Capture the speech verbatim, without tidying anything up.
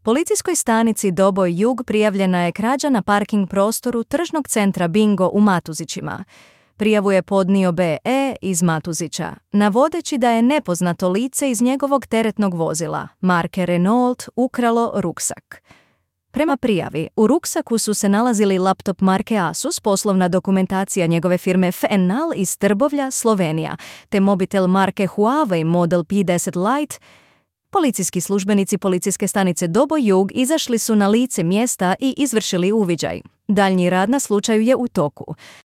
Policijskoj stanici Doboj Jug prijavljena je krađa na parking prostoru tržnog centra Bingo u Matuzićima. Prijavu je podnio B E iz Matuzića, navodeći da je nepoznato lice iz njegovog teretnog vozila, marke Renault, ukralo ruksak. Prema prijavi, u ruksaku su se nalazili laptop marke Asus, poslovna dokumentacija njegove firme Fenal iz Trbovlja, Slovenija, te mobitel marke Huawei Model P deset Lite. Policijski službenici policijske stanice Doboj Jug izašli su na lice mjesta i izvršili uviđaj. Daljnji rad na slučaju je u toku.